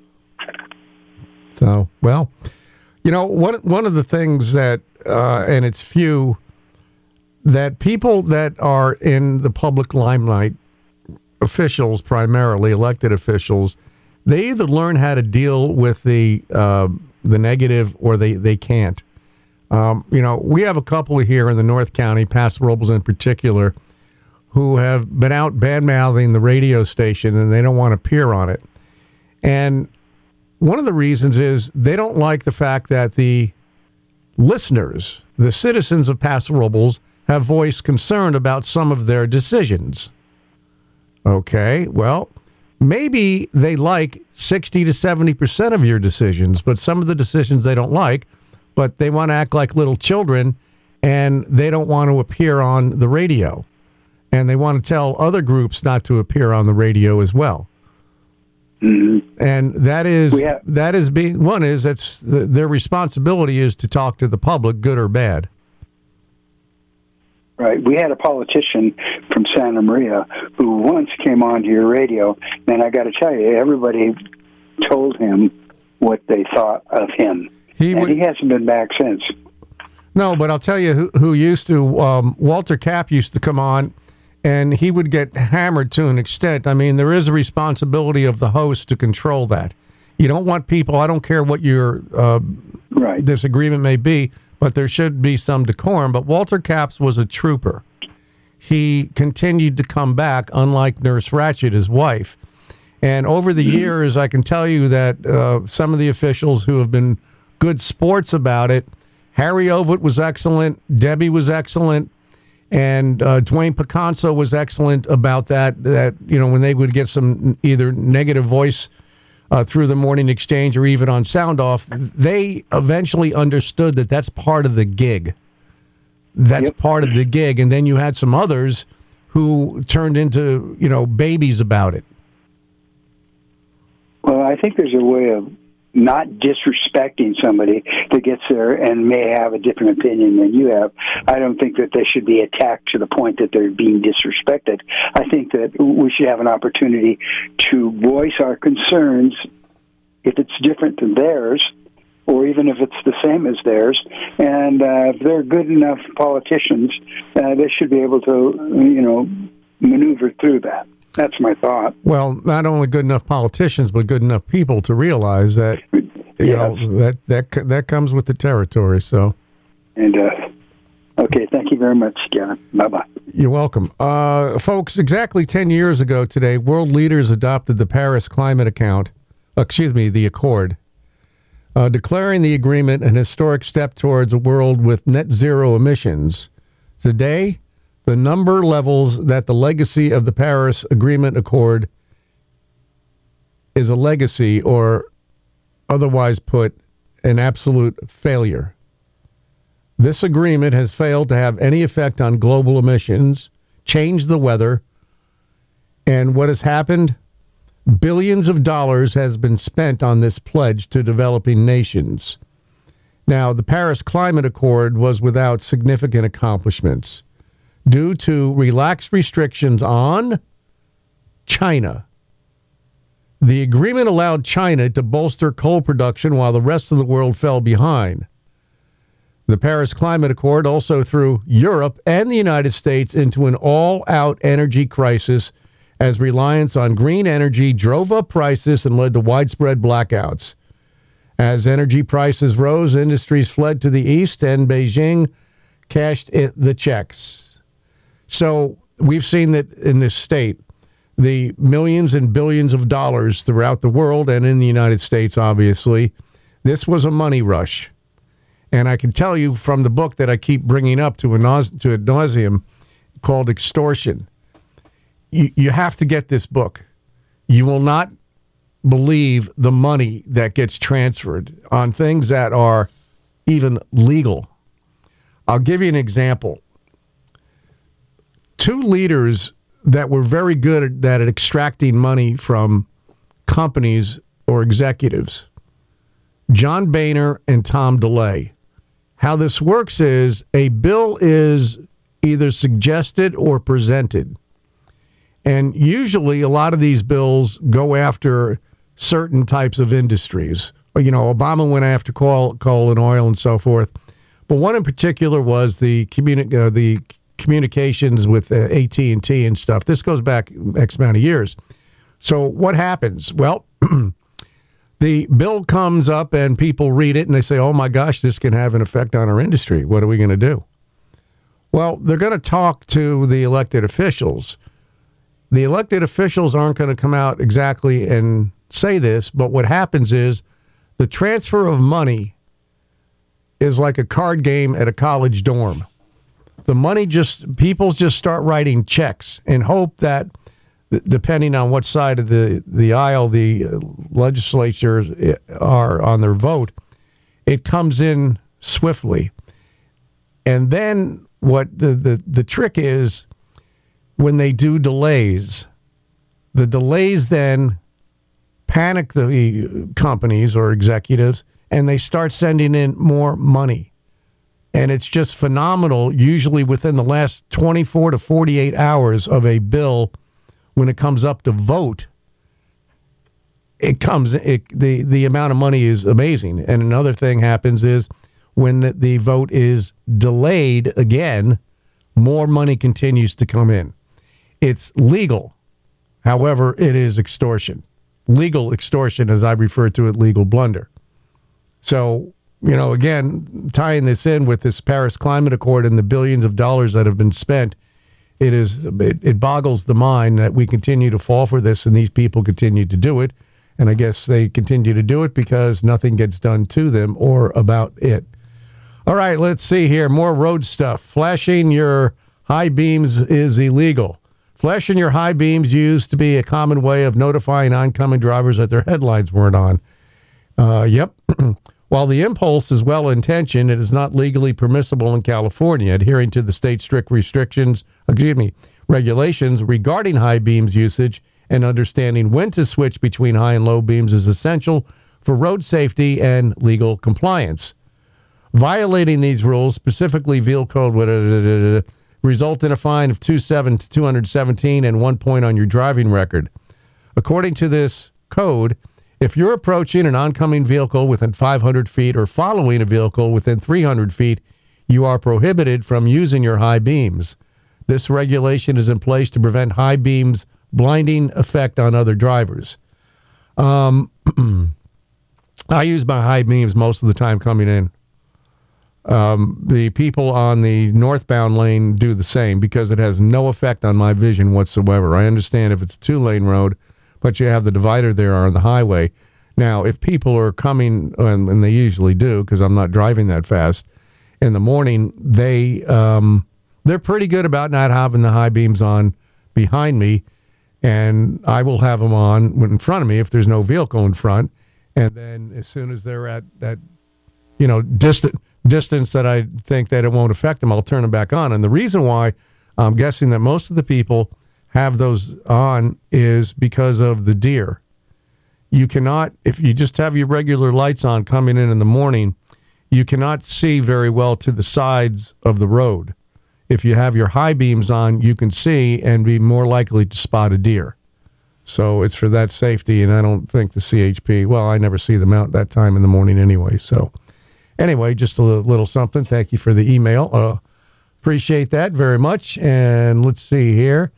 So, well, you know, one one of the things that, uh, and it's few, that people that are in the public limelight, officials primarily, elected officials, they either learn how to deal with the uh, the negative or they, they can't. Um, you know, we have a couple here in the North County, Paso Robles in particular, who have been out bad-mouthing the radio station and they don't want to appear on it. And one of the reasons is they don't like the fact that the listeners, the citizens of Paso Robles, have voiced concern about some of their decisions. Okay, well, maybe they like sixty to seventy percent of your decisions, but some of the decisions they don't like, but they want to act like little children and they don't want to appear on the radio. And they want to tell other groups not to appear on the radio as well. Mm-hmm. And that is have, that is being one is that's the, their responsibility is to talk to the public, good or bad. Right. We had a politician from Santa Maria who once came on to your radio, and I got to tell you, everybody told him what they thought of him, he and would, he hasn't been back since. No, but I'll tell you who, who used to. Um, Walter Capp used to come on. And he would get hammered to an extent. I mean, there is a responsibility of the host to control that. You don't want people, I don't care what your uh, right. disagreement may be, but there should be some decorum. But Walter Capps was a trooper. he continued to come back, unlike Nurse Ratched, his wife. And over the years, I can tell you that uh, some of the officials who have been good sports about it, Harry Ovitt was excellent, Debbie was excellent, and uh, Dwayne Picanso was excellent about that, that, you know, when they would get some either negative voice uh, through the morning exchange or even on sound off, they eventually understood that that's part of the gig. That's yep. part of the gig. And then you had some others who turned into, you know, babies about it. Well, I think there's a way of not disrespecting somebody that gets there and may have a different opinion than you have. I don't think that they should be attacked to the point that they're being disrespected. I think that we should have an opportunity to voice our concerns if it's different than theirs, or even if it's the same as theirs. And uh, if they're good enough politicians, uh, they should be able to, you know, maneuver through that. That's my thought. Well, not only good enough politicians, but good enough people to realize that, you yes. know, that, that that comes with the territory. So, and uh, okay, thank you very much, Kevin. Bye bye. You're welcome, uh, folks. Exactly ten years ago today, world leaders adopted the Paris Climate Account. Uh, excuse me, the Accord, uh, declaring the agreement an historic step towards a world with net zero emissions. Today, the number levels that the legacy of the Paris Agreement Accord is a legacy, or otherwise put, an absolute failure. This agreement has failed to have any effect on global emissions, changed the weather, and what has happened? Billions of dollars has been spent on this pledge to developing nations. Now, the Paris Climate Accord was without significant accomplishments due to relaxed restrictions on China. The agreement allowed China to bolster coal production while the rest of the world fell behind. The Paris Climate Accord also threw Europe and the United States into an all-out energy crisis as reliance on green energy drove up prices and led to widespread blackouts. As energy prices rose, industries fled to the east, and Beijing cashed it, the checks. So we've seen that in this state, the millions and billions of dollars throughout the world and in the United States, obviously, this was a money rush. And I can tell you from the book that I keep bringing up to a nause- to ad nauseum called Extortion, you, you have to get this book. You will not believe the money that gets transferred on things that are even legal. I'll give you an example. Two leaders that were very good at, that at extracting money from companies or executives, John Boehner and Tom DeLay. How this works is a bill is either suggested or presented. And usually a lot of these bills go after certain types of industries. You know, Obama went after coal, coal and oil and so forth. But one in particular was the communi- uh, the communications with uh, A T and T and stuff. This goes back X amount of years. So what happens? Well, the bill comes up and people read it and they say, oh my gosh, this can have an effect on our industry. What are we going to do? Well, they're going to talk to the elected officials. The elected officials aren't going to come out exactly and say this, but what happens is the transfer of money is like a card game at a college dorm. The money just, people just start writing checks and hope that, depending on what side of the, the aisle the legislatures are on their vote, it comes in swiftly. And then what the, the, the trick is, when they do delays, the delays then panic the companies or executives, and they start sending in more money. And it's just phenomenal, usually within the last twenty-four to forty-eight hours of a bill, when it comes up to vote, it comes, it, the, the amount of money is amazing. And another thing happens is when the, the vote is delayed again, more money continues to come in. It's legal. However, it is extortion. Legal extortion, as I refer to it, legal blunder. So, you know, again, tying this in with this Paris Climate Accord and the billions of dollars that have been spent, it is it, it boggles the mind that we continue to fall for this, and these people continue to do it. And I guess they continue to do it because nothing gets done to them or about it. All right, let's see here. More road stuff. Flashing your high beams is illegal. Flashing your high beams used to be a common way of notifying oncoming drivers that their headlights weren't on. Uh, yep. While the impulse is well-intentioned, it is not legally permissible in California, adhering to the state's strict restrictions, excuse me, regulations regarding high beams usage, and understanding when to switch between high and low beams is essential for road safety and legal compliance. Violating these rules, specifically Vehicle Code, result in a fine of two seven to two hundred seventeen and one point on your driving record. According to this code, if you're approaching an oncoming vehicle within five hundred feet or following a vehicle within three hundred feet, you are prohibited from using your high beams. This regulation is in place to prevent high beams' blinding effect on other drivers. Um, I use my high beams most of the time coming in. Um, the people on the northbound lane do the same because it has no effect on my vision whatsoever. I understand if it's a two-lane road, but you have the divider there on the highway. Now, if people are coming, and, and they usually do because I'm not driving that fast, in the morning, they, um, they're pretty good about not having the high beams on behind me, and I will have them on in front of me if there's no vehicle in front. And then as soon as they're at that, you know, distant distance that I think that it won't affect them, I'll turn them back on. And the reason why I'm guessing that most of the people have those on is because of the deer. You cannot, if you just have your regular lights on coming in in the morning, you cannot see very well to the sides of the road. If you have your high beams on, you can see and be more likely to spot a deer. So it's for that safety, and I don't think the C H P, well, I never see them out that time in the morning anyway. So anyway, just a little, little something. Thank you for the email. Uh, appreciate that very much. And let's see here.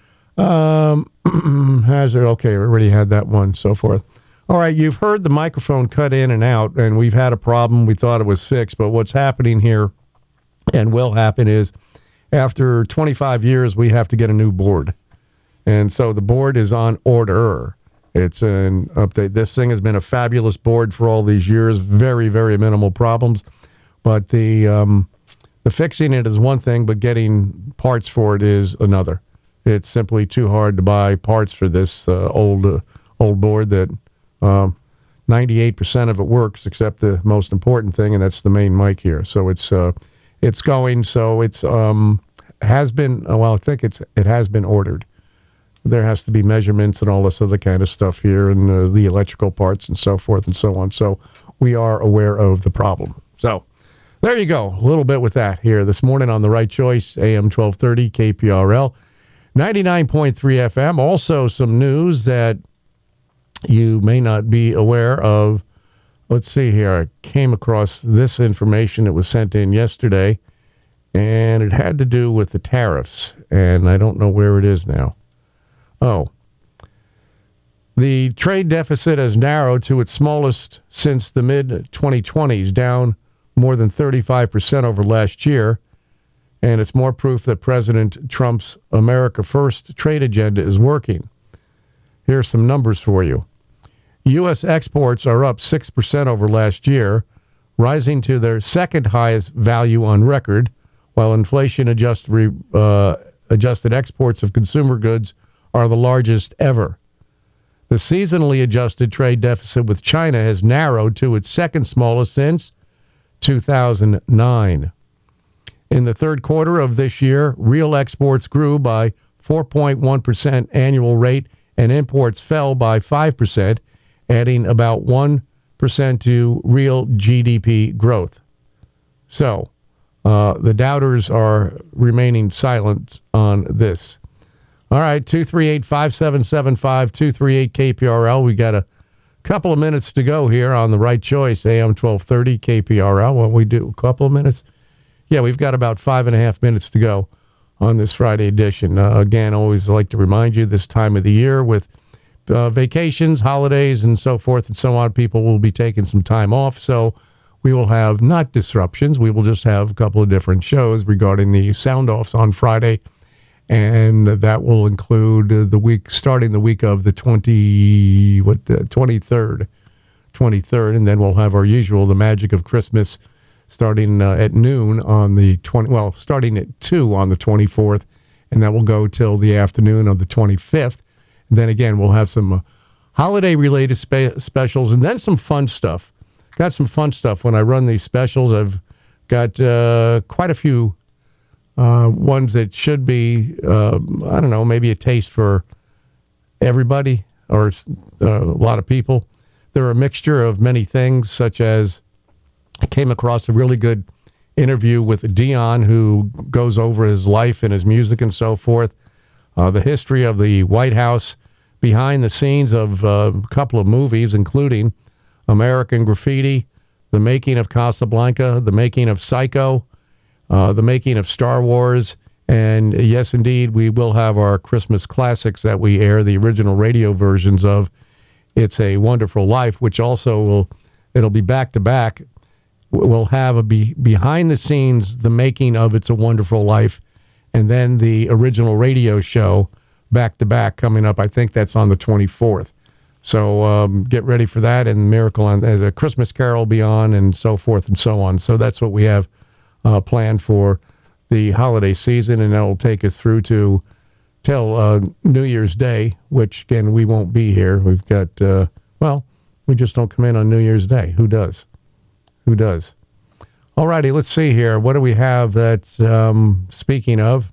Um, hazard. Okay, we already had that one, so forth. All right, you've heard the microphone cut in and out, and we've had a problem. We thought it was fixed, but what's happening here and will happen is after twenty-five years, we have to get a new board. And so the board is on order. It's an update. This thing has been a fabulous board for all these years. Very, very minimal problems. But the um, the fixing it is one thing, but getting parts for it is another. It's simply too hard to buy parts for this uh, old uh, old board that um, ninety-eight percent of it works, except the most important thing, and that's the main mic here. So it's uh, it's going. So it's um, has been. Well, I think it's it has been ordered. There has to be measurements and all this other kind of stuff here, and uh, the electrical parts and so forth and so on. So we are aware of the problem. So there you go. A little bit with that here this morning on The Right Choice, A M twelve thirty, K P R L, ninety-nine point three F M. Also some news that you may not be aware of. Let's see here. I came across this information that was sent in yesterday, and it had to do with the tariffs, and I don't know where it is now. Oh, the trade deficit has narrowed to its smallest since the mid twenty twenties, down more than thirty-five percent over last year. And it's more proof that President Trump's America First trade agenda is working. Here's some numbers for you. U S exports are up six percent over last year, rising to their second highest value on record, while inflation-adjusted uh, adjusted exports of consumer goods are the largest ever. The seasonally adjusted trade deficit with China has narrowed to its second smallest since two thousand nine. In the third quarter of this year, real exports grew by four point one percent annual rate, and imports fell by five percent, adding about one percent to real G D P growth. So, uh, the doubters are remaining silent on this. All right, two three eight, five seven seven five, two three eight K P R L. We got a couple of minutes to go here on The Right Choice, A M twelve thirty K P R L. What we do, a couple of minutes? Yeah, we've got about five and a half minutes to go on this Friday edition. Uh, again, always like to remind you this time of the year with uh, vacations, holidays, and so forth and so on, people will be taking some time off. So we will have not disruptions. We will just have a couple of different shows regarding the sound offs on Friday and that will include the week starting the week of the twenty what the twenty-third, twenty-third, and then we'll have our usual the Magic of Christmas starting uh, at noon on the twenty well starting at two on the twenty-fourth, and that will go till the afternoon of the twenty-fifth. And then again we'll have some uh, holiday related spe- specials and then some fun stuff. Got some fun stuff when I run these specials. I've got uh, quite a few uh, ones that should be, uh, I don't know, maybe a taste for everybody or uh, a lot of people. They're a mixture of many things, such as I came across a really good interview with Dion, who goes over his life and his music and so forth, uh, the history of the White House, behind the scenes of uh, a couple of movies, including American Graffiti, the making of Casablanca, the making of Psycho, uh, the making of Star Wars, and yes, indeed, we will have our Christmas classics that we air, the original radio versions of It's a Wonderful Life, which also will, it'll be back-to-back. We'll have a be, behind the scenes, the making of It's a Wonderful Life, and then the original radio show back-to-back coming up. I think that's on the twenty-fourth. So um, get ready for that, and Miracle on uh, Christmas Carol will be on, and so forth and so on. So that's what we have uh, planned for the holiday season, and that will take us through to till uh, New Year's Day, which again we won't be here. We've got uh, well, we just don't come in on New Year's Day. Who does? Who does? All righty, let's see here. What do we have? That's um, speaking of.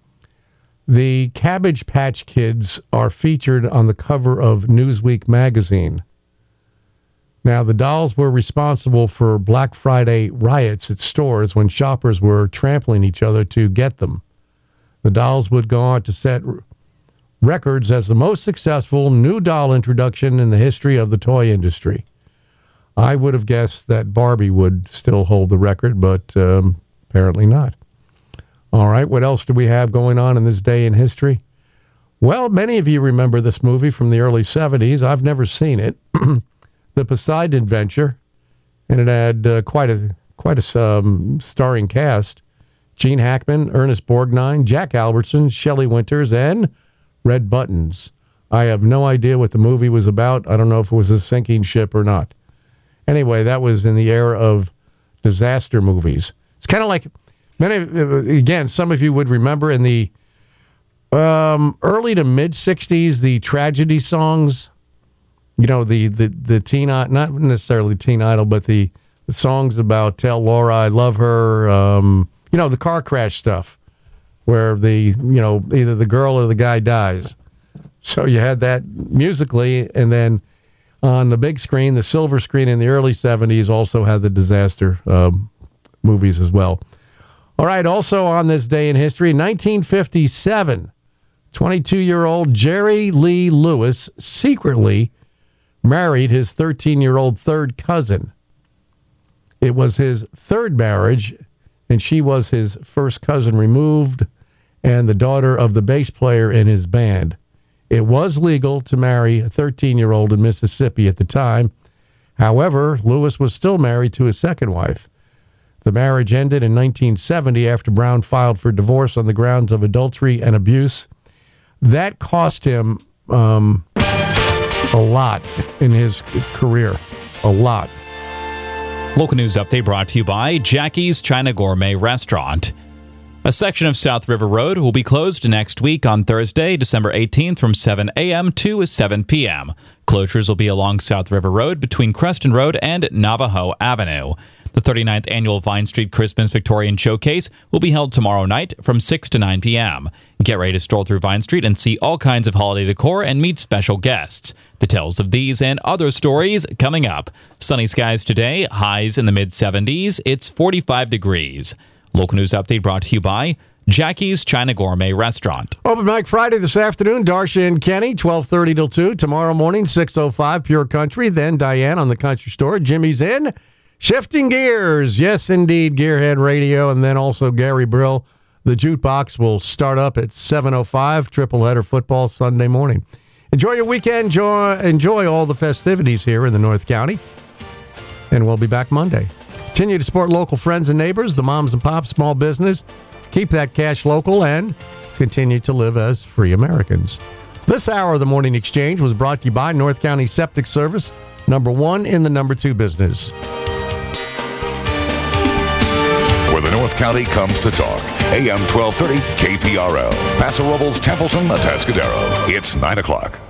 The Cabbage Patch Kids are featured on the cover of Newsweek magazine. Now, the dolls were responsible for Black Friday riots at stores when shoppers were trampling each other to get them. The dolls would go on to set r- records as the most successful new doll introduction in the history of the toy industry. I would have guessed that Barbie would still hold the record, but um, apparently not. All right, what else do we have going on in this day in history? Well, many of you remember this movie from the early seventies. I've never seen it. The Poseidon Adventure, and it had uh, quite a quite a um, starring cast. Gene Hackman, Ernest Borgnine, Jack Albertson, Shelley Winters, and Red Buttons. I have no idea what the movie was about. I don't know if it was a sinking ship or not. Anyway, that was in the era of disaster movies. It's kind of like... Many, again, some of you would remember in the um, early to mid-sixties, the tragedy songs, you know, the, the, the teen, not necessarily Teen Idol, but the, the songs about Tell Laura I Love Her, um, you know, the car crash stuff, where the, you know, either the girl or the guy dies. So you had that musically, and then on the big screen, the silver screen in the early seventies also had the disaster um, movies as well. All right, also on this day in history, nineteen fifty-seven, twenty-two-year-old Jerry Lee Lewis secretly married his thirteen-year-old third cousin. It was his third marriage, and she was his first cousin removed and the daughter of the bass player in his band. It was legal to marry a thirteen-year-old in Mississippi at the time. However, Lewis was still married to his second wife. The marriage ended in nineteen seventy after Brown filed for divorce on the grounds of adultery and abuse. That cost him um, a lot in his career. A lot. Local news update brought to you by Jackie's China Gourmet Restaurant. A section of South River Road will be closed next week on Thursday, December eighteenth from seven a.m. to seven p.m. Closures will be along South River Road between Creston Road and Navajo Avenue. The thirty-ninth Annual Vine Street Christmas Victorian Showcase will be held tomorrow night from six to nine p.m. Get ready to stroll through Vine Street and see all kinds of holiday decor and meet special guests. Details of these and other stories coming up. Sunny skies today, highs in the mid seventies. It's forty-five degrees. Local news update brought to you by Jackie's China Gourmet Restaurant. Open mic Friday this afternoon, Darcia and Kenny, twelve thirty till two. Tomorrow morning, six oh five, Pure Country. Then Diane on the Country Store. Jimmy's in. Shifting gears. Yes, indeed, Gearhead Radio. And then also Gary Brill. The Jukebox will start up at seven oh five. Triple header football Sunday morning. Enjoy your weekend. Enjoy, enjoy all the festivities here in the North County. And we'll be back Monday. Continue to support local friends and neighbors, the moms and pops, small business. Keep that cash local and continue to live as free Americans. This hour of the Morning Exchange was brought to you by North County Septic Service, number one in the number two business. Where the North County comes to talk. A M twelve thirty K P R L. Paso Robles, Templeton, Atascadero. It's nine o'clock.